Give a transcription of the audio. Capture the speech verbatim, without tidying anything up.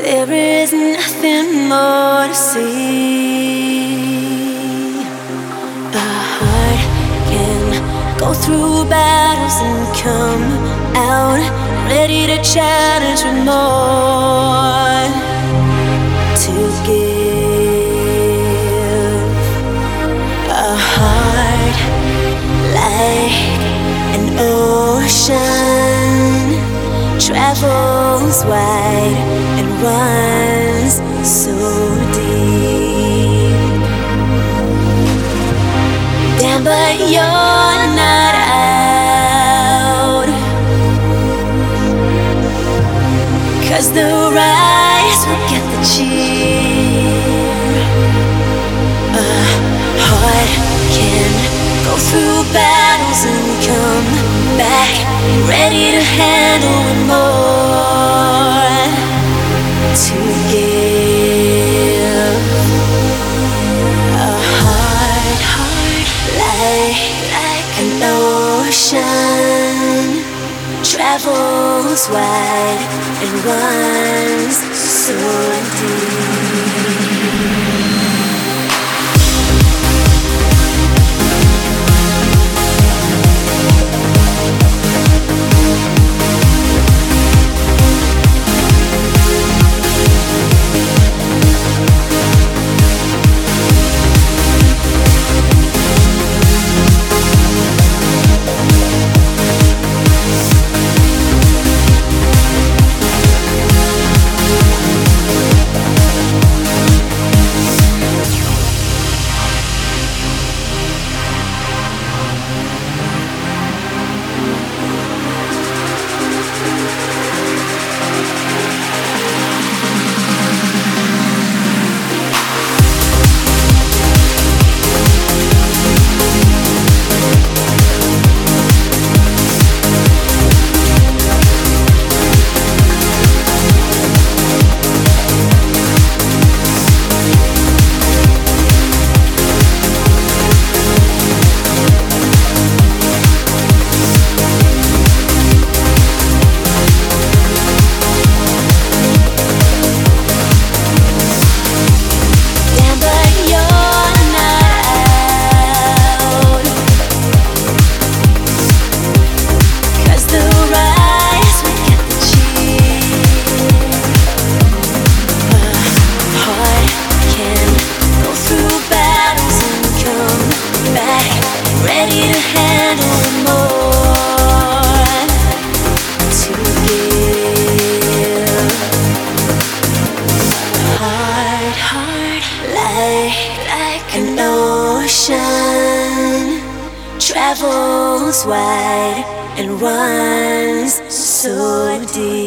There is nothing more to see. A heart can go through battles and come out ready to challenge with more to give. A heart like an ocean travels wide and runs so deep. Damn, but you're not out, 'cause the rise will get the cheer. A heart can go through battles and come back ready to handle with more to give. A heart, heart like, like an ocean travels wide and runs so deep. Ready to handle more to give. Heart, heart like, like an ocean travels wide and runs so deep.